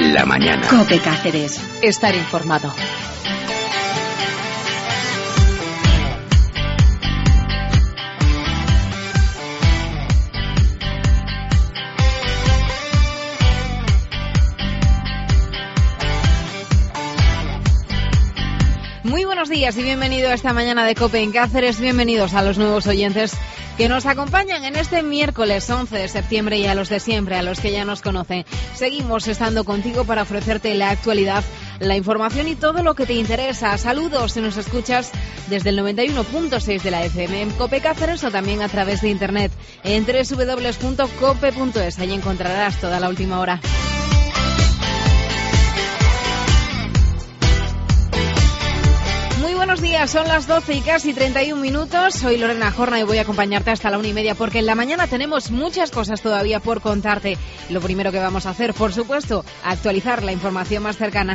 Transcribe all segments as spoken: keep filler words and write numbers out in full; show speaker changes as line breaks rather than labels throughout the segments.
la mañana.
COPE Cáceres. Estar informado.
Muy buenos días y bienvenido a esta mañana de COPE en Cáceres. Bienvenidos a los nuevos oyentes que nos acompañan en este miércoles once de septiembre y a los de siempre, a los que ya nos conocen. Seguimos estando contigo para ofrecerte la actualidad, la información y todo lo que te interesa. Saludos si nos escuchas desde el noventa y uno punto seis de la F M en COPE Cáceres o también a través de internet en doble u doble u doble u punto cope punto es. Allí encontrarás toda la última hora. Buenos días, son las doce y casi treinta y un minutos. Soy Lorena Jorna y voy a acompañarte hasta la una y media porque en la mañana tenemos muchas cosas todavía por contarte. Lo primero que vamos a hacer, por supuesto, actualizar la información más cercana.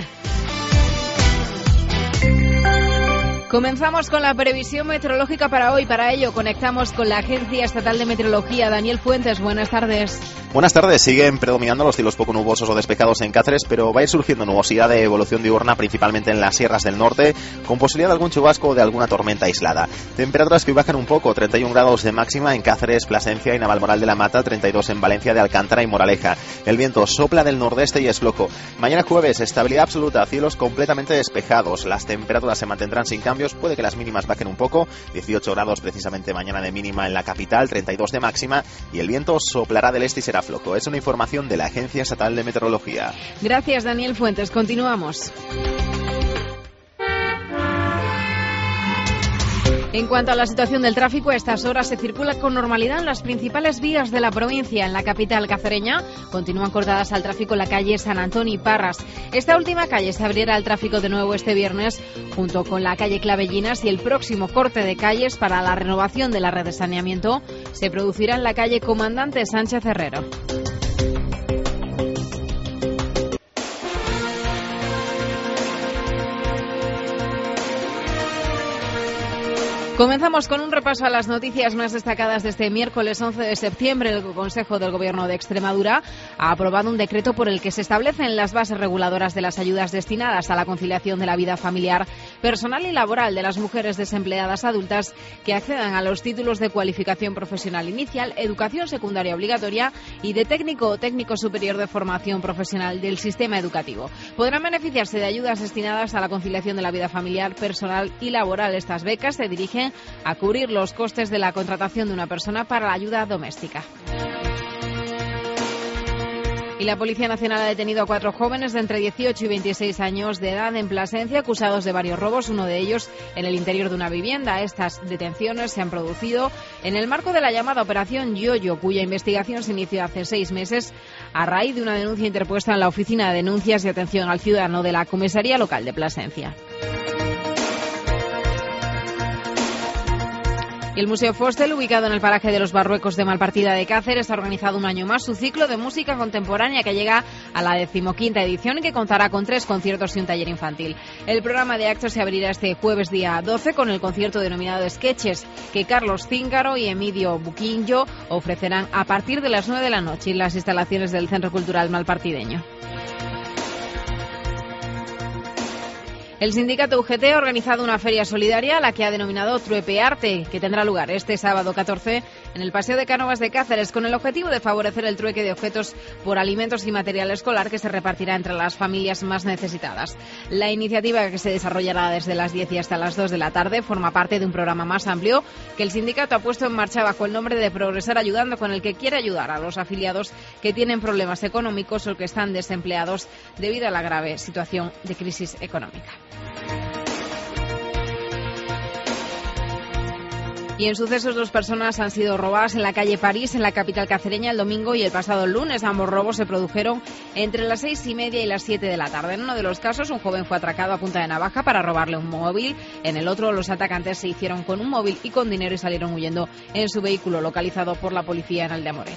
Comenzamos con la previsión meteorológica para hoy. Para ello conectamos con la Agencia Estatal de Meteorología. Daniel Fuentes, buenas tardes.
Buenas tardes. Siguen predominando los cielos poco nubosos o despejados en Cáceres, pero va a ir surgiendo nubosidad de evolución diurna, principalmente en las sierras del norte, con posibilidad de algún chubasco o de alguna tormenta aislada. Temperaturas que hoy bajan un poco, treinta y un grados de máxima en Cáceres, Plasencia y Navalmoral de la Mata, treinta y dos en Valencia de Alcántara y Moraleja. El viento sopla del nordeste y es flojo. Mañana jueves, estabilidad absoluta, cielos completamente despejados. Las temperaturas se mantendrán sin cambios, puede que las mínimas bajen un poco, dieciocho grados precisamente mañana de mínima en la capital, treinta y dos de máxima, y el viento soplará del este y será flojo. Es una información de la Agencia Estatal de Meteorología.
Gracias, Daniel Fuentes. Continuamos. En cuanto a la situación del tráfico, a estas horas se circula con normalidad en las principales vías de la provincia. En la capital cacereña continúan cortadas al tráfico la calle San Antonio y Parras. Esta última calle se abrirá al tráfico de nuevo este viernes, junto con la calle Clavellinas, y el próximo corte de calles para la renovación de la red de saneamiento se producirá en la calle Comandante Sánchez Herrero. Comenzamos con un repaso a las noticias más destacadas de este miércoles once de septiembre. El Consejo del Gobierno de Extremadura ha aprobado un decreto por el que se establecen las bases reguladoras de las ayudas destinadas a la conciliación de la vida familiar, personal y laboral de las mujeres desempleadas adultas que accedan a los títulos de cualificación profesional inicial, educación secundaria obligatoria y de técnico o técnico superior de formación profesional del sistema educativo. Podrán beneficiarse de ayudas destinadas a la conciliación de la vida familiar, personal y laboral. Estas becas se dirigen a cubrir los costes de la contratación de una persona para la ayuda doméstica. Y la Policía Nacional ha detenido a cuatro jóvenes de entre dieciocho y veintiséis años de edad en Plasencia, acusados de varios robos, uno de ellos en el interior de una vivienda. Estas detenciones se han producido en el marco de la llamada Operación Yoyo, cuya investigación se inició hace seis meses a raíz de una denuncia interpuesta en la Oficina de Denuncias y Atención al Ciudadano de la Comisaría Local de Plasencia. Y el Museo Fostel, ubicado en el paraje de los Barruecos de Malpartida de Cáceres, ha organizado un año más su ciclo de música contemporánea que llega a la decimoquinta edición y que contará con tres conciertos y un taller infantil. El programa de actos se abrirá este jueves día doce con el concierto denominado Sketches, que Carlos Cíngaro y Emilio Buquinho ofrecerán a partir de las nueve de la noche en las instalaciones del Centro Cultural Malpartideño. El sindicato U G T ha organizado una feria solidaria, la que ha denominado Truepearte, que tendrá lugar este sábado catorce en el Paseo de Cánovas de Cáceres, con el objetivo de favorecer el trueque de objetos por alimentos y material escolar que se repartirá entre las familias más necesitadas. La iniciativa, que se desarrollará desde las diez y hasta las dos de la tarde, forma parte de un programa más amplio que el sindicato ha puesto en marcha bajo el nombre de Progresar Ayudando, con el que quiere ayudar a los afiliados que tienen problemas económicos o que están desempleados debido a la grave situación de crisis económica. Y en sucesos, dos personas han sido robadas en la calle París, en la capital cacereña, el domingo y el pasado lunes. Ambos robos se produjeron entre las seis y media y las siete de la tarde. En uno de los casos, un joven fue atracado a punta de navaja para robarle un móvil. En el otro, los atacantes se hicieron con un móvil y con dinero y salieron huyendo en su vehículo, localizado por la policía en Aldeamoret.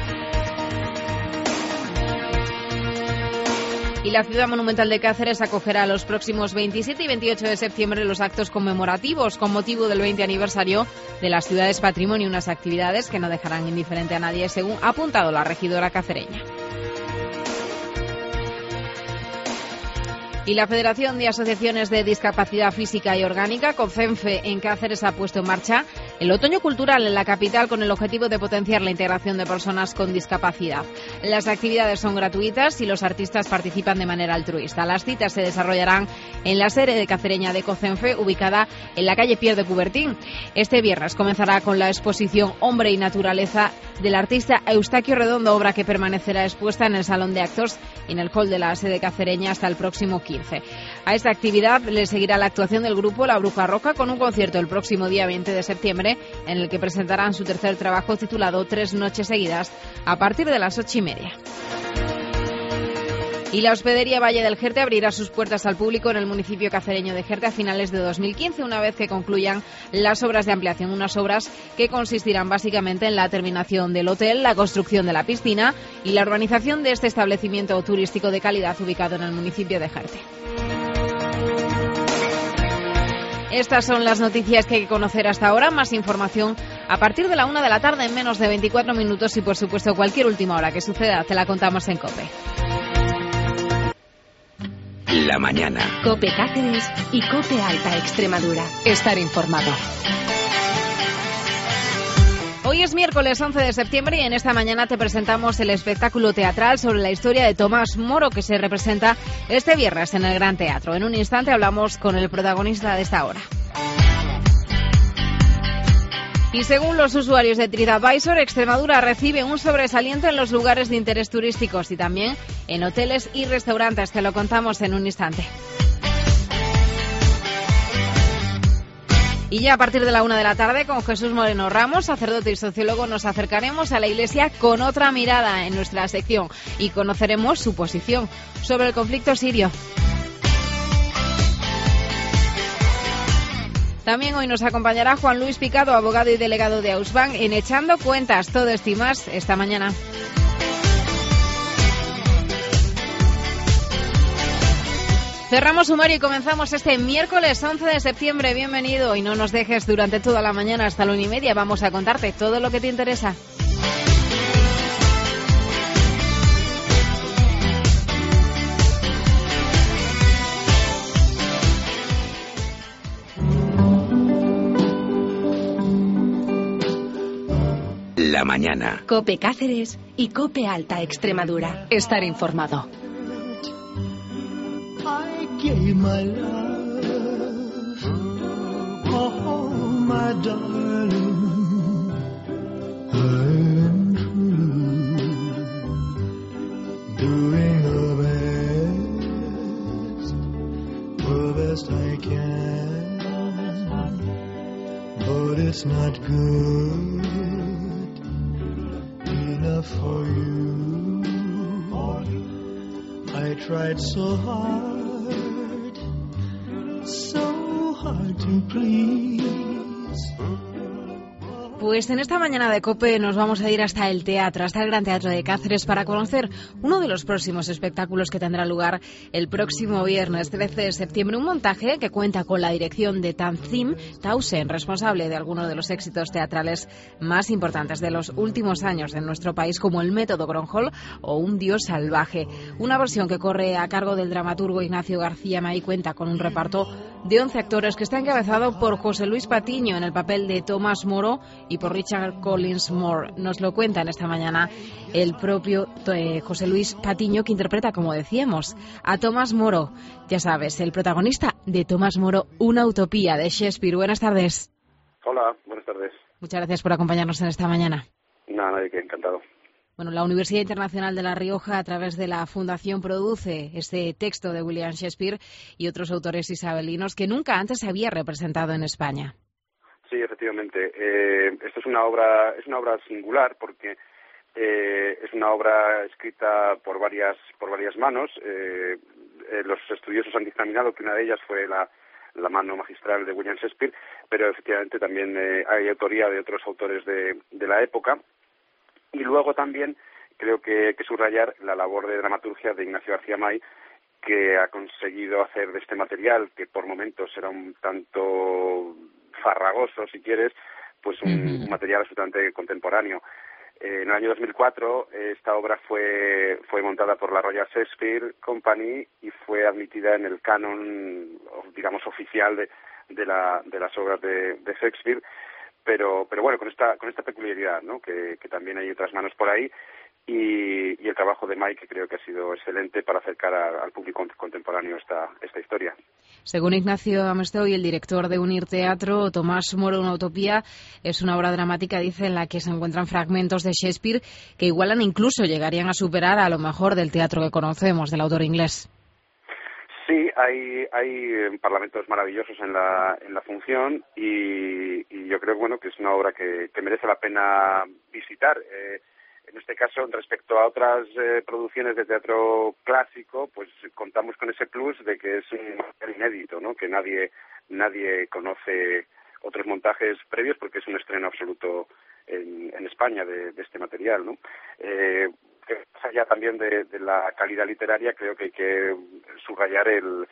Y la Ciudad Monumental de Cáceres acogerá los próximos veintisiete y veintiocho de septiembre los actos conmemorativos con motivo del veinte aniversario de las ciudades patrimonio, unas actividades que no dejarán indiferente a nadie, según ha apuntado la regidora cacereña. Y la Federación de Asociaciones de Discapacidad Física y Orgánica, COFENFE, en Cáceres ha puesto en marcha el Otoño Cultural en la capital con el objetivo de potenciar la integración de personas con discapacidad. Las actividades son gratuitas y los artistas participan de manera altruista. Las citas se desarrollarán en la sede cacereña de COFENFE, ubicada en la calle Pierre de Coubertin. Este viernes comenzará con la exposición Hombre y Naturaleza del artista Eustaquio Redondo, obra que permanecerá expuesta en el Salón de Actos y en el hall de la sede cacereña hasta el próximo quince. A esta actividad le seguirá la actuación del grupo La Bruja Roja con un concierto el próximo día veinte de septiembre en el que presentarán su tercer trabajo titulado Tres noches seguidas a partir de las ocho y media. Y la hospedería Valle del Jerte abrirá sus puertas al público en el municipio cacereño de Jerte a finales de dos mil quince, una vez que concluyan las obras de ampliación. Unas obras que consistirán básicamente en la terminación del hotel, la construcción de la piscina y la urbanización de este establecimiento turístico de calidad ubicado en el municipio de Jerte. Estas son las noticias que hay que conocer hasta ahora. Más información a partir de la una de la tarde en menos de veinticuatro minutos y, por supuesto, cualquier última hora que suceda te la contamos en COPE.
La mañana.
COPE Cáceres y COPE Alta Extremadura. Estar informado.
Hoy es miércoles once de septiembre y en esta mañana te presentamos el espectáculo teatral sobre la historia de Tomás Moro que se representa este viernes en el Gran Teatro. En un instante hablamos con el protagonista de esta hora. Y según los usuarios de TripAdvisor, Extremadura recibe un sobresaliente en los lugares de interés turísticos y también en hoteles y restaurantes. Te lo contamos en un instante. Y ya a partir de la una de la tarde, con Jesús Moreno Ramos, sacerdote y sociólogo, nos acercaremos a la Iglesia con otra mirada en nuestra sección y conoceremos su posición sobre el conflicto sirio. También hoy nos acompañará Juan Luis Picado, abogado y delegado de Ausbank, en Echando Cuentas. Todo esto y más esta mañana. Cerramos sumario y comenzamos este miércoles once de septiembre. Bienvenido y no nos dejes durante toda la mañana hasta la una y media. Vamos a contarte todo lo que te interesa.
La mañana.
COPE Cáceres y COPE Alta Extremadura. Estar informado.
I gave my love, oh my darling, I'm true, doing the best, the best I can, but it's not good enough for you. I tried so hard, so hard to please.
Pues en esta mañana de COPE nos vamos a ir hasta el teatro, hasta el Gran Teatro de Cáceres, para conocer uno de los próximos espectáculos que tendrá lugar el próximo viernes trece de septiembre. Un montaje que cuenta con la dirección de Tanzim Tausen, responsable de algunos de los éxitos teatrales más importantes de los últimos años en nuestro país, como El Método Gronholm o Un Dios Salvaje. Una versión que corre a cargo del dramaturgo Ignacio García May cuenta con un reparto de once actores que está encabezado por José Luis Patiño en el papel de Tomás Moro y por Richard Collins Moore. Nos lo cuenta en esta mañana el propio eh, José Luis Patiño, que interpreta, como decíamos, a Tomás Moro. Ya sabes, el protagonista de Tomás Moro, Una utopía, de Shakespeare. Buenas tardes.
Hola, buenas tardes.
Muchas gracias por acompañarnos en esta mañana.
Nada, nadie que encantado.
Bueno, la Universidad Internacional de La Rioja, a través de la Fundación, produce este texto de William Shakespeare y otros autores isabelinos que nunca antes se había representado en España.
Sí, efectivamente. Eh, esto es una obra, es una obra singular porque eh, es una obra escrita por varias, por varias manos. Eh, eh, los estudiosos han dictaminado que una de ellas fue la, la mano magistral de William Shakespeare, pero efectivamente también eh, hay autoría de otros autores de, de la época. Y luego también creo que hay que subrayar la labor de dramaturgia de Ignacio García May, que ha conseguido hacer de este material, que por momentos era un tanto farragoso, si quieres, pues un, uh-huh. un material absolutamente contemporáneo. Eh, en el año dos mil cuatro esta obra fue fue montada por la Royal Shakespeare Company y fue admitida en el canon, digamos, oficial de, de, la, de las obras de, de Shakespeare, pero pero bueno, con esta con esta peculiaridad, ¿no? Que, que también hay otras manos por ahí. Y, y el trabajo de Mike creo que ha sido excelente para acercar a, al público contemporáneo esta, esta historia.
Según Ignacio Amestoy, el director de Unir Teatro, Tomás Moro, una utopía, es una obra dramática, dice, en la que se encuentran fragmentos de Shakespeare que igualan e incluso llegarían a superar a lo mejor del teatro que conocemos, del autor inglés.
Sí, hay hay parlamentos maravillosos en la en la función y, y yo creo bueno que es una obra que, que merece la pena visitar. Eh, En este caso, respecto a otras eh, producciones de teatro clásico, pues contamos con ese plus de que es un material inédito, ¿no? Que nadie nadie conoce otros montajes previos porque es un estreno absoluto en, en España de, de este material, ¿no? Eh, más allá también de, de la calidad literaria, creo que hay que subrayar el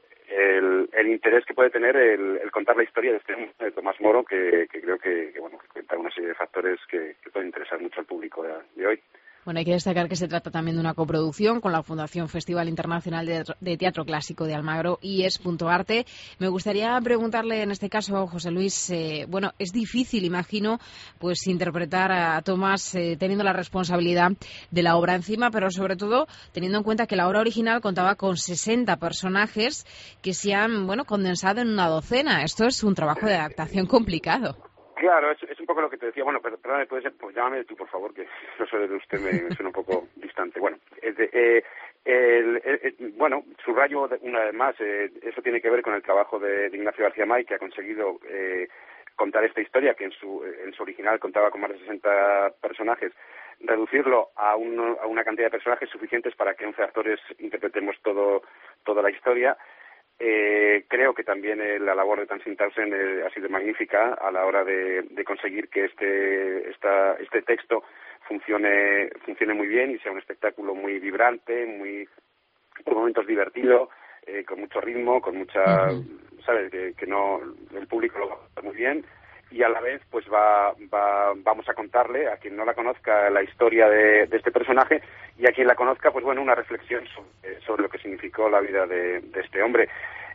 El, el interés que puede tener el, el contar la historia de este de Tomás Moro, que, que creo que, que bueno que cuenta una serie de factores que, que pueden interesar mucho al público de, de hoy.
Bueno, hay que destacar que se trata también de una coproducción con la Fundación Festival Internacional de, de Teatro Clásico de Almagro y es Punto Arte. Me gustaría preguntarle en este caso, José Luis, eh, bueno, es difícil, imagino, pues interpretar a Tomás eh, teniendo la responsabilidad de la obra encima, pero sobre todo teniendo en cuenta que la obra original contaba con sesenta personajes que se han, bueno, condensado en una docena. Esto es un trabajo de adaptación complicado.
Claro, es, es un poco lo que te decía. Bueno, pero, perdón, puede ser, pues llámame tú, por favor, que eso de usted me, me suena un poco distante. Bueno, eh, eh, el, el, el, bueno, subrayo una vez más, eh, eso tiene que ver con el trabajo de, de Ignacio García May, que ha conseguido eh, contar esta historia, que en su, en su original contaba con más de sesenta personajes, reducirlo a, un, a una cantidad de personajes suficientes para que once actores interpretemos todo toda la historia. Eh, creo que también eh, la labor de Tansin Townsend eh, ha sido magnífica a la hora de, de conseguir que este esta, este texto funcione funcione muy bien y sea un espectáculo muy vibrante, muy por momentos divertido, eh, con mucho ritmo, con mucha, uh-huh. sabes, que, que no el público lo va a hacer muy bien y a la vez pues va, va vamos a contarle a quien no la conozca la historia de, de este personaje y a quien la conozca pues bueno una reflexión sobre, sobre lo que significó la vida de, de este hombre.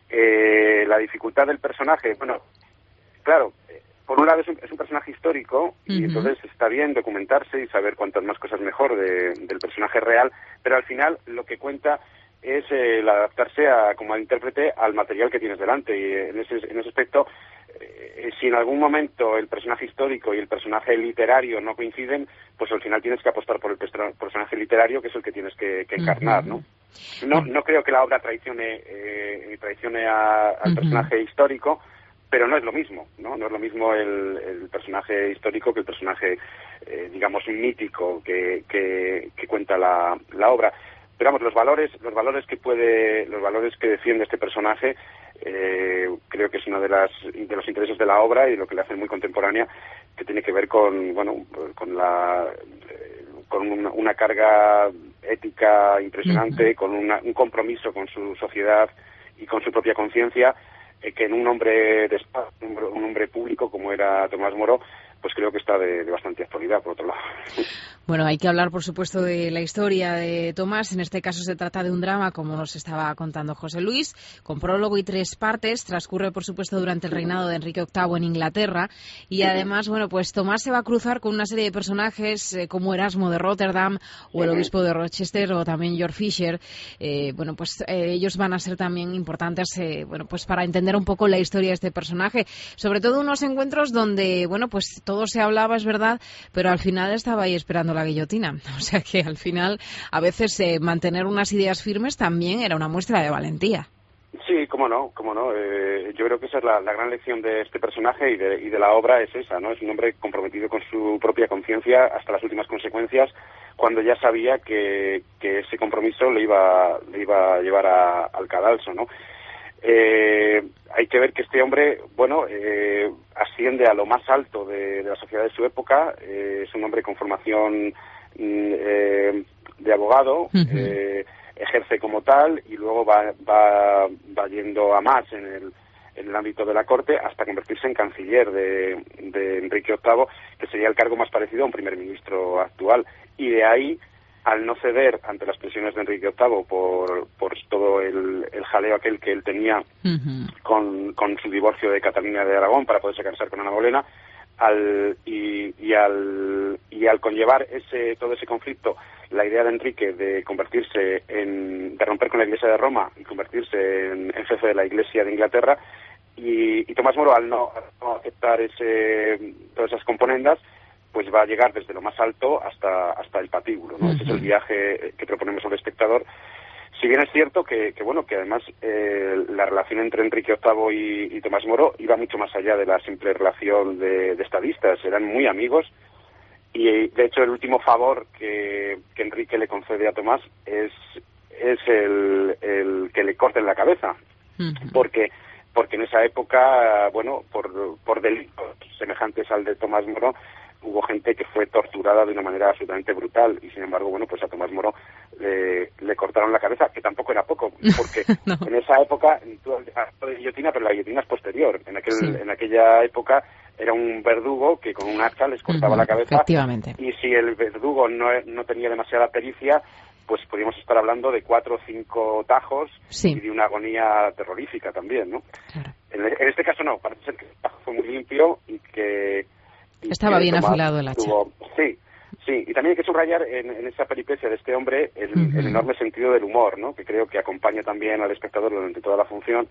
Eh, la dificultad del personaje, bueno, claro, eh, por un lado es un, es un personaje histórico y uh-huh. entonces está bien documentarse y saber cuantas más cosas mejor de, del personaje real, pero al final lo que cuenta es eh, el adaptarse a, como intérprete al material que tienes delante y eh, en ese en ese aspecto eh, si en algún momento el personaje histórico y el personaje literario no coinciden, pues al final tienes que apostar por el personaje literario que es el que tienes que, que encarnar, ¿no? No no creo que la obra traicione eh, traicione a, al uh-huh. personaje histórico, pero no es lo mismo, ¿no? No es lo mismo el, el personaje histórico que el personaje, eh, digamos, mítico que, que, que cuenta la, la obra. Pero vamos, los valores, los valores que puede, los valores que defiende este personaje, eh, creo que es uno de las de los intereses de la obra y lo que le hace muy contemporánea, que tiene que ver con, bueno, con la, eh, con una, una carga ética impresionante, uh-huh. con una, un compromiso con su sociedad y con su propia conciencia, eh, que en un hombre de un, un hombre público como era Tomás Moro, pues creo que está de, de bastante actualidad, por otro lado.
Bueno, hay que hablar, por supuesto, de la historia de Tomás. En este caso se trata de un drama, como nos estaba contando José Luis, con prólogo y tres partes. Transcurre, por supuesto, durante el reinado de Enrique octavo en Inglaterra. Y además, bueno, pues Tomás se va a cruzar con una serie de personajes eh, como Erasmo de Rotterdam o el obispo de Rochester o también George Fisher. Eh, bueno, pues eh, ellos van a ser también importantes, eh, bueno, pues para entender un poco la historia de este personaje. Sobre todo unos encuentros donde, bueno, pues todo se hablaba, es verdad, pero al final estaba ahí esperando la guillotina. O sea que al final, a veces, eh, mantener unas ideas firmes también era una muestra de valentía.
Sí, cómo no, cómo no. Eh, yo creo que esa es la, la gran lección de este personaje y de, y de la obra es esa, ¿no? Es un hombre comprometido con su propia conciencia hasta las últimas consecuencias, cuando ya sabía que, que ese compromiso le iba, le iba a llevar a, al cadalso, ¿no? Eh, hay que ver que este hombre, bueno, eh, asciende a lo más alto de, de la sociedad de su época. Eh, es un hombre con formación eh, de abogado, uh-huh. eh, ejerce como tal y luego va, va, va yendo a más en el, en el ámbito de la corte, hasta convertirse en canciller de, de Enrique octavo, que sería el cargo más parecido a un primer ministro actual. Y de ahí, al no ceder ante las presiones de Enrique octavo por, por todo el, el jaleo aquel que él tenía uh-huh. con, con su divorcio de Catalina de Aragón para poderse casar con Ana Bolena, al, y, y, al, y al conllevar ese, todo ese conflicto, la idea de Enrique de convertirse en, de romper con la Iglesia de Roma y convertirse en, en jefe de la Iglesia de Inglaterra, y, y Tomás Moro, al no, al no aceptar ese, todas esas componendas, pues va a llegar desde lo más alto hasta hasta el patíbulo, ¿no? Uh-huh. Ese es el viaje que proponemos al espectador. Si bien es cierto que, que bueno, que además eh, la relación entre Enrique octavo y, y Tomás Moro iba mucho más allá de la simple relación de, de estadistas, eran muy amigos, y de hecho el último favor que, que Enrique le concede a Tomás es es el, el que le corten la cabeza, uh-huh. porque porque en esa época, bueno, por por delitos semejantes al de Tomás Moro, hubo gente que fue torturada de una manera absolutamente brutal, y sin embargo, bueno, pues a Tomás Moro le, le cortaron la cabeza, que tampoco era poco, porque no. En esa época, tú hablas de guillotina, pero la guillotina es posterior. En aquel, sí. en aquella época era un verdugo que con un hacha les cortaba uh-huh, la cabeza,
efectivamente.
Y si el verdugo no, no tenía demasiada pericia, pues podríamos estar hablando de cuatro o cinco tajos, sí. y de una agonía terrorífica también, ¿no? Claro. En, en este caso no, parece ser que el tajo fue muy limpio y que
estaba bien afilado el hacha.
Tuvo, sí, sí. Y también hay que subrayar en, en esa peripecia de este hombre el, uh-huh. el enorme sentido del humor, ¿no? Que creo que acompaña también al espectador durante toda la función,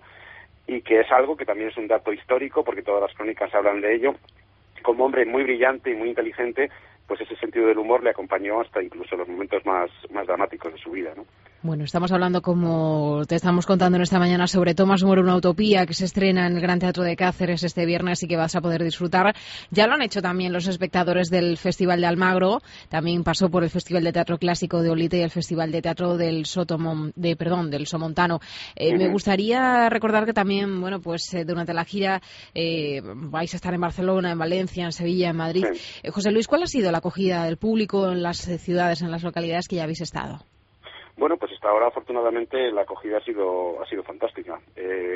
y que es algo que también es un dato histórico, porque todas las crónicas hablan de ello. Como hombre muy brillante y muy inteligente, pues ese sentido del humor le acompañó hasta incluso los momentos más, más dramáticos de su vida, ¿no?
Bueno, estamos hablando, como te estamos contando en esta mañana, sobre Tomás Moro, una utopía, que se estrena en el Gran Teatro de Cáceres este viernes y que vas a poder disfrutar. Ya lo han hecho también los espectadores del Festival de Almagro, también pasó por el Festival de Teatro Clásico de Olite y el Festival de Teatro del Sotomon, de perdón, del Somontano. Eh, uh-huh. Me gustaría recordar que también, bueno, pues eh, durante la gira eh, vais a estar en Barcelona, en Valencia, en Sevilla, en Madrid. Sí. Eh, José Luis, ¿cuál ha sido la acogida del público en las ciudades, en las localidades que ya habéis estado?
Bueno, pues hasta ahora afortunadamente la acogida ha sido ha sido fantástica. Eh,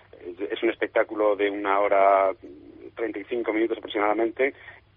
es un espectáculo de una hora treinta y cinco minutos aproximadamente,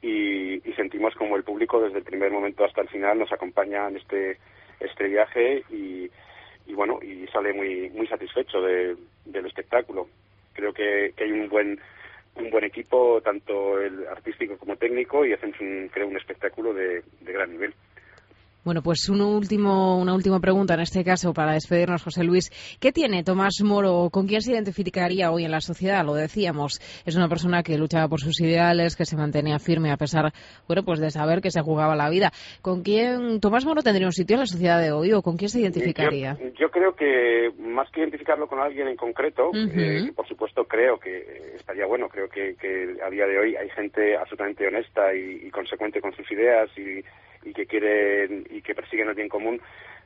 y, y sentimos como el público desde el primer momento hasta el final nos acompaña en este este viaje, y, y bueno, y sale muy muy satisfecho de, del espectáculo. Creo que, que hay un buen un buen equipo, tanto el artístico como técnico, y hacen un, creo un espectáculo de, de gran nivel.
Bueno, pues un último, una última pregunta en este caso para despedirnos, José Luis. ¿Qué tiene Tomás Moro? ¿Con quién se identificaría hoy en la sociedad? Lo decíamos, es una persona que luchaba por sus ideales, que se mantenía firme a pesar, bueno, pues de saber que se jugaba la vida. ¿Con quién Tomás Moro tendría un sitio en la sociedad de hoy, o con quién se identificaría?
Yo, yo creo que más que identificarlo con alguien en concreto, uh-huh. eh, que por supuesto creo que estaría bueno, creo que, que a día de hoy hay gente absolutamente honesta y, y consecuente con sus ideas, y y que quieren y que persiguen el bien común,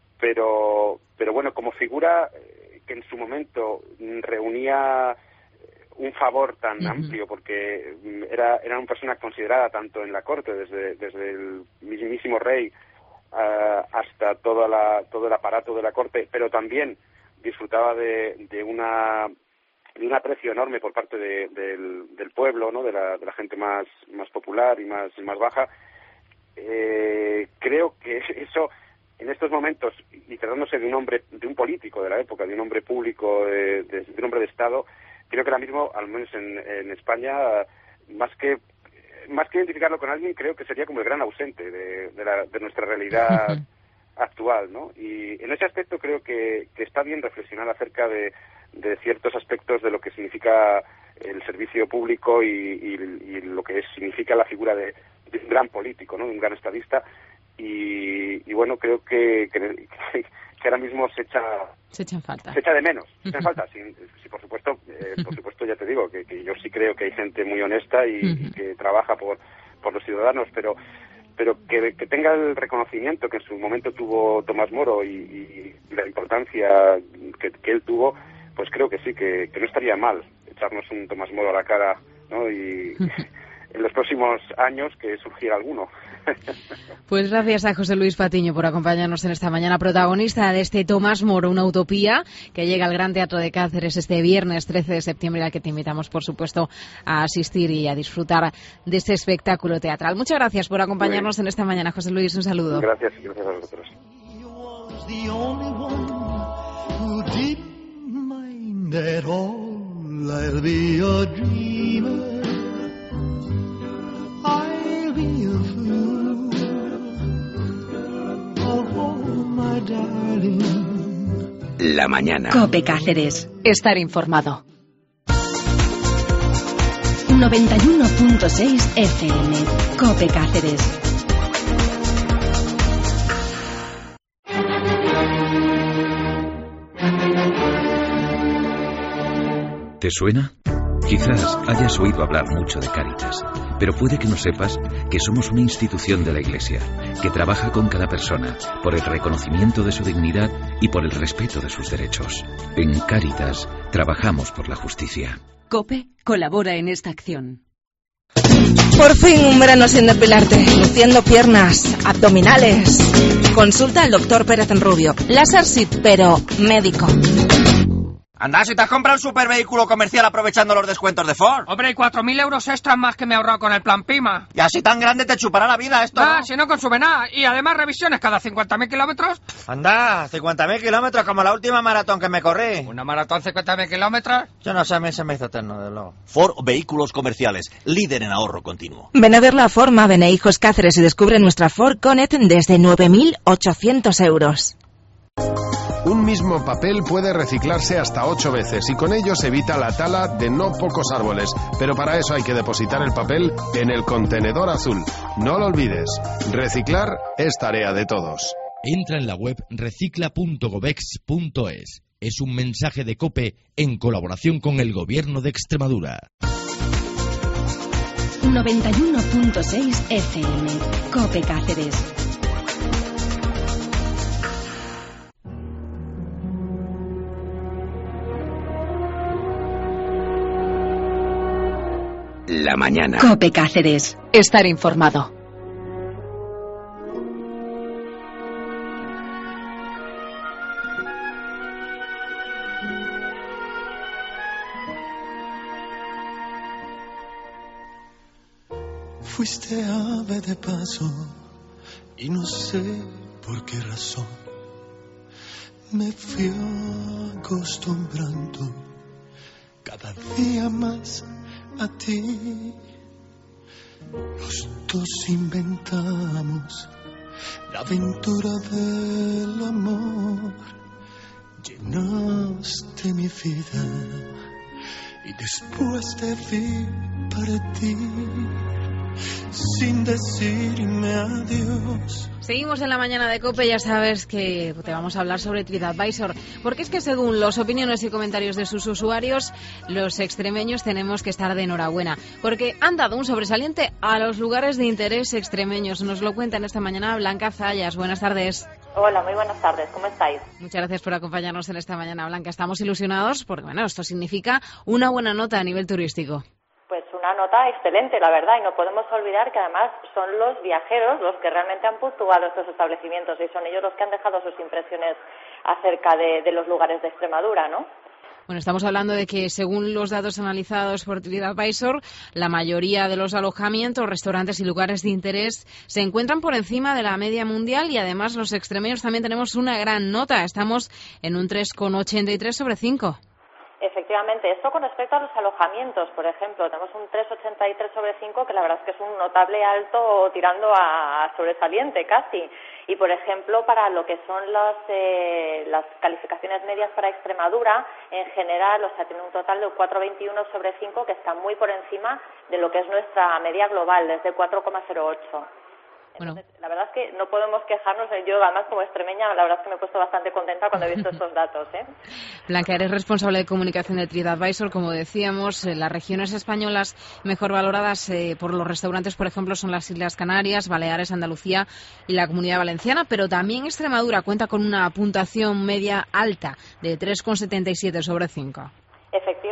pero pero bueno, como figura eh, que en su momento reunía un favor tan uh-huh. amplio, porque era era una persona considerada tanto en la corte, desde desde el mismísimo rey uh, hasta toda la todo el aparato de la corte, pero también disfrutaba de, de una de un aprecio enorme por parte de, del, del pueblo, ¿no? de la de la gente más más popular y más más baja. Eh, creo que eso en estos momentos, y tratándose de un hombre, de un político de la época, de un hombre público, de, de, de un hombre de Estado, creo que ahora mismo, al menos en, en España, más que más que identificarlo con alguien, creo que sería como el gran ausente de, de, la, de nuestra realidad actual, ¿no? Y en ese aspecto creo que, que está bien reflexionar acerca de, de ciertos aspectos de lo que significa el servicio público y, y, y lo que es, significa la figura de de un gran político, ¿no? De un gran estadista, y, y bueno, creo que, que, que ahora mismo se echa
se echa en falta
se echa de menos se echa en falta sí, sí, por supuesto eh, por supuesto ya te digo que, que yo sí creo que hay gente muy honesta y, y que trabaja por por los ciudadanos, pero pero que, que tenga el reconocimiento que en su momento tuvo Tomás Moro, y, y la importancia que, que él tuvo, pues creo que sí, que, que no estaría mal echarnos un Tomás Moro a la cara, ¿no? Y en los próximos años que surgiera alguno.
Pues gracias a José Luis Patiño por acompañarnos en esta mañana, protagonista de este Tomás Moro, una utopía, que llega al Gran Teatro de Cáceres este viernes trece de septiembre, al que te invitamos, por supuesto, a asistir y a disfrutar de este espectáculo teatral. Muchas gracias por acompañarnos en esta mañana, José Luis. Un saludo.
Gracias, gracias a vosotros.
La mañana.
COPE Cáceres. Estar informado. noventa y uno punto seis F M. COPE Cáceres.
¿Te suena? Quizás hayas oído hablar mucho de Cáritas, pero puede que no sepas que somos una institución de la Iglesia que trabaja con cada persona por el reconocimiento de su dignidad y por el respeto de sus derechos. En Cáritas trabajamos por la justicia.
COPE colabora en esta acción.
Por fin un verano sin depilarte, luciendo piernas, abdominales. Consulta al doctor Pérez en Rubio. Láser sí, pero médico.
Anda, si te has comprado un supervehículo comercial aprovechando los descuentos de Ford.
Hombre, y cuatro mil euros extras más que me he ahorrado con el plan Pima.
Y así tan grande te chupará la vida esto,
Ah,
¿no?
si no consume nada. Y además revisiones cada cincuenta mil kilómetros.
Anda, cincuenta mil kilómetros como la última maratón que me corrí.
¿Una maratón cincuenta mil kilómetros?
Yo no sé, a mí se me hizo eterno, de luego.
Ford Vehículos Comerciales, líder en ahorro continuo.
Ven a ver la forma, ven a Hijos Cáceres y descubre nuestra Ford Connect desde nueve mil ochocientos euros.
Un mismo papel puede reciclarse hasta ocho veces y con ello se evita la tala de no pocos árboles. Pero para eso hay que depositar el papel en el contenedor azul. No lo olvides, reciclar es tarea de todos.
Entra en la web recicla punto gobex punto es. Es un mensaje de COPE en colaboración con el Gobierno de Extremadura.
noventa y uno punto seis F M. COPE Cáceres.
La mañana.
COPE Cáceres. Estar informado.
Fuiste ave de paso y no sé por qué razón me fui acostumbrando cada día más a ti. Los dos inventamos la aventura del amor. Llenaste mi vida y después te vi partir sin decirme adiós.
Seguimos en la mañana de COPE, ya sabes que te vamos a hablar sobre TripAdvisor, porque es que según las opiniones y comentarios de sus usuarios, los extremeños tenemos que estar de enhorabuena, porque han dado un sobresaliente a los lugares de interés extremeños. Nos lo cuentan esta mañana Blanca Zayas. Buenas tardes.
Hola, muy buenas tardes, ¿cómo estáis?
Muchas gracias por acompañarnos en esta mañana, Blanca. Estamos ilusionados porque, bueno, esto significa una buena nota a nivel turístico.
Pues una nota excelente, la verdad, y no podemos olvidar que además son los viajeros los que realmente han puntuado estos establecimientos y son ellos los que han dejado sus impresiones acerca de, de los lugares de Extremadura, ¿no?
Bueno, estamos hablando de que según los datos analizados por TripAdvisor, la mayoría de los alojamientos, restaurantes y lugares de interés se encuentran por encima de la media mundial y además los extremeños también tenemos una gran nota. Estamos en un tres coma ochenta y tres sobre cinco.
Efectivamente, esto con respecto a los alojamientos, por ejemplo, tenemos un tres coma ochenta y tres sobre cinco, que la verdad es que es un notable alto tirando a sobresaliente casi. Y, por ejemplo, para lo que son las, eh, las calificaciones medias para Extremadura, en general, o sea, tiene un total de cuatro coma veintiuno sobre cinco, que está muy por encima de lo que es nuestra media global, desde cuatro coma cero ocho. Entonces, bueno, la verdad es que no podemos quejarnos. Yo, además, como extremeña, la verdad es que me he puesto bastante contenta cuando he visto estos datos, ¿eh?
Blanca, eres responsable de comunicación de TripAdvisor. Como decíamos, las regiones españolas mejor valoradas eh, por los restaurantes, por ejemplo, son las Islas Canarias, Baleares, Andalucía y la Comunidad Valenciana, pero también Extremadura cuenta con una puntuación media alta de tres coma setenta y siete sobre cinco.
Efectivamente.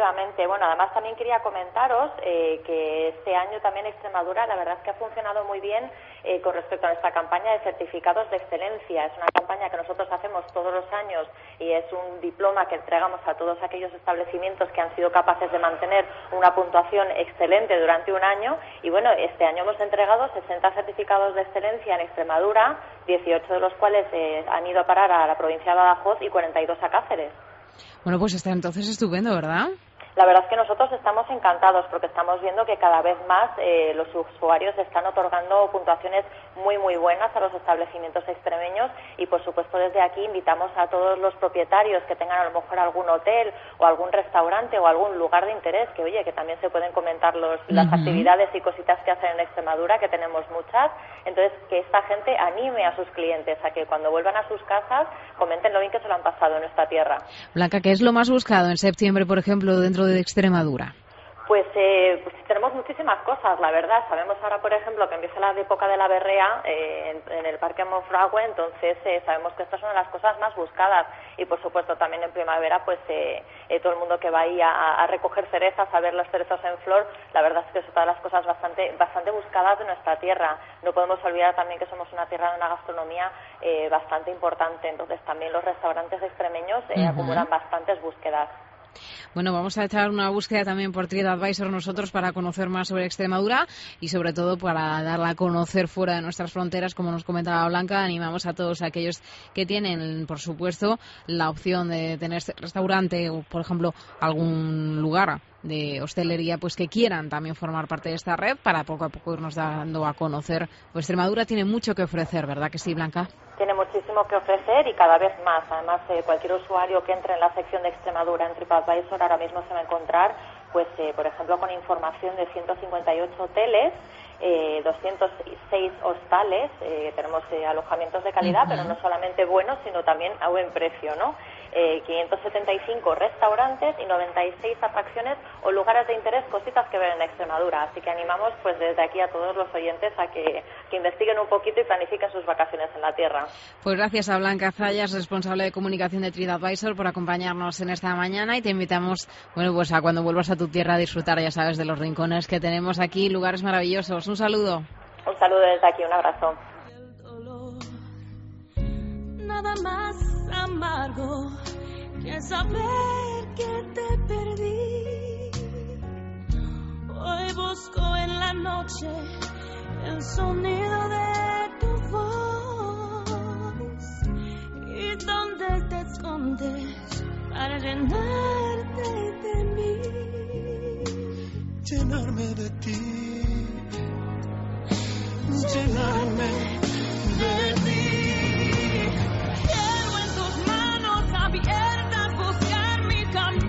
efectivamente. Bueno, además también quería comentaros eh, que este año también Extremadura, la verdad es que ha funcionado muy bien eh, con respecto a nuestra campaña de certificados de excelencia. Es una campaña que nosotros hacemos todos los años y es un diploma que entregamos a todos aquellos establecimientos que han sido capaces de mantener una puntuación excelente durante un año. Y bueno, este año hemos entregado sesenta certificados de excelencia en Extremadura, dieciocho de los cuales eh, han ido a parar a la provincia de Badajoz y cuarenta y dos a Cáceres.
Bueno, pues está entonces estupendo, ¿verdad?
La verdad es que nosotros estamos encantados porque estamos viendo que cada vez más eh, los usuarios están otorgando puntuaciones muy muy buenas a los establecimientos extremeños y por supuesto desde aquí invitamos a todos los propietarios que tengan a lo mejor algún hotel o algún restaurante o algún lugar de interés que oye que también se pueden comentar los, las uh-huh. actividades y cositas que hacen en Extremadura, que tenemos muchas, entonces que esta gente anime a sus clientes a que cuando vuelvan a sus casas comenten lo bien que se lo han pasado en nuestra tierra.
Blanca, ¿qué es lo más buscado en septiembre, por ejemplo, dentro de Extremadura?
Pues, eh, pues tenemos muchísimas cosas, la verdad. Sabemos ahora, por ejemplo, que empieza la época de la berrea eh, en, en el Parque Monfragüe, entonces eh, sabemos que estas son las cosas más buscadas. Y, por supuesto, también en primavera, pues eh, eh, todo el mundo que va ahí a, a recoger cerezas, a ver los cerezos en flor, la verdad es que son todas las cosas bastante bastante buscadas de nuestra tierra. No podemos olvidar también que somos una tierra de una gastronomía eh, bastante importante, entonces también los restaurantes extremeños eh, uh-huh. acumulan bastantes búsquedas.
Bueno, vamos a echar una búsqueda también por TripAdvisor nosotros para conocer más sobre Extremadura y sobre todo para darla a conocer fuera de nuestras fronteras, como nos comentaba Blanca. Animamos a todos aquellos que tienen, por supuesto, la opción de tener restaurante o, por ejemplo, algún lugar de hostelería, pues que quieran también formar parte de esta red para poco a poco irnos dando a conocer. Pues Extremadura tiene mucho que ofrecer, ¿verdad que sí, Blanca?
Tiene muchísimo que ofrecer y cada vez más. Además, eh, cualquier usuario que entre en la sección de Extremadura en TripAdvisor ahora mismo se va a encontrar, pues, eh, por ejemplo, con información de ciento cincuenta y ocho hoteles, eh, doscientos seis hostales, eh, tenemos eh, alojamientos de calidad, uh-huh. pero no solamente buenos, sino también a buen precio, ¿no? Eh, quinientos setenta y cinco restaurantes y noventa y seis atracciones o lugares de interés, cositas que ver en Extremadura. Así que animamos pues desde aquí a todos los oyentes a que, que investiguen un poquito y planifiquen sus vacaciones en la tierra.
Pues gracias a Blanca Zayas, responsable de comunicación de TripAdvisor, por acompañarnos en esta mañana y te invitamos, bueno, pues a cuando vuelvas a tu tierra a disfrutar, ya sabes, de los rincones que tenemos aquí, lugares maravillosos. Un saludo.
Un saludo desde aquí, un abrazo.
Nada más amargo que saber que te perdí. Hoy busco en la noche el sonido de tu voz y dónde te escondes para llenarte de mí.
Llenarme de ti, llenarme de ti.
Abiertas, buscar mi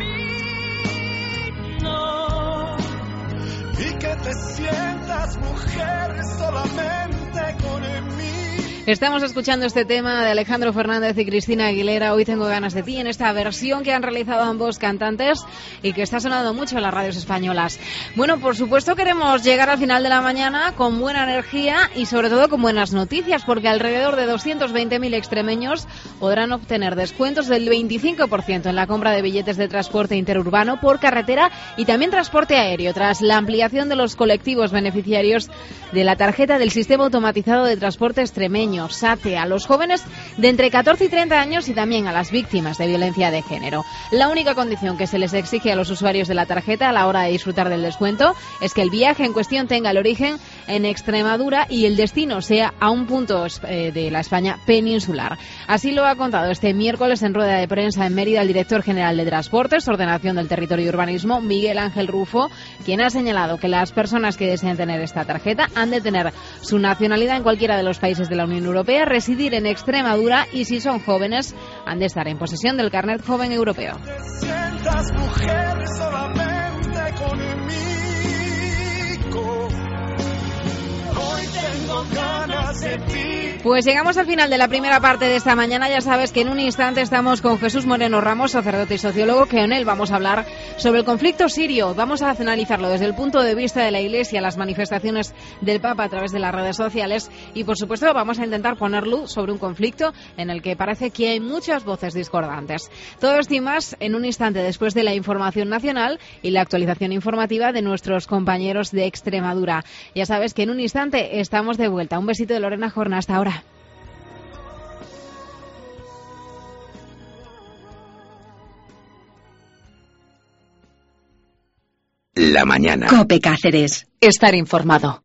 camino
y que te sientas mujer solamente con mí.
Estamos escuchando este tema de Alejandro Fernández y Cristina Aguilera, Hoy tengo ganas de ti, en esta versión que han realizado ambos cantantes y que está sonando mucho en las radios españolas. Bueno, por supuesto queremos llegar al final de la mañana con buena energía y sobre todo con buenas noticias, porque alrededor de doscientos veinte mil extremeños podrán obtener descuentos del veinticinco por ciento en la compra de billetes de transporte interurbano por carretera y también transporte aéreo, tras la ampliación de los colectivos beneficiarios de la tarjeta del Sistema Automatizado de Transporte Extremeño, SATE, a los jóvenes de entre catorce y treinta años y también a las víctimas de violencia de género. La única condición que se les exige a los usuarios de la tarjeta a la hora de disfrutar del descuento es que el viaje en cuestión tenga el origen en Extremadura y el destino sea a un punto eh, de la España peninsular. Así lo ha contado este miércoles en rueda de prensa en Mérida el director general de Transportes, Ordenación del Territorio y Urbanismo, Miguel Ángel Rufo, quien ha señalado que las personas que deseen tener esta tarjeta han de tener su nacionalidad en cualquiera de los países de la Unión Europea, residir en Extremadura y, si son jóvenes, han de estar en posesión del carnet joven europeo.
Te sientas mujer solamente conmigo. Hoy tengo ganas de ti.
Pues llegamos al final de la primera parte de esta mañana. Ya sabes que en un instante estamos con Jesús Moreno Ramos, sacerdote y sociólogo, que con él vamos a hablar sobre el conflicto sirio. Vamos a analizarlo desde el punto de vista de la Iglesia, las manifestaciones del Papa a través de las redes sociales y, por supuesto, vamos a intentar poner luz sobre un conflicto en el que parece que hay muchas voces discordantes. Todo esto y más en un instante después de la información nacional y la actualización informativa de nuestros compañeros de Extremadura. Ya sabes que en un instante estamos de vuelta. Un besito de Lorena Jorna. Hasta ahora.
La mañana.
COPE Cáceres. Estar informado.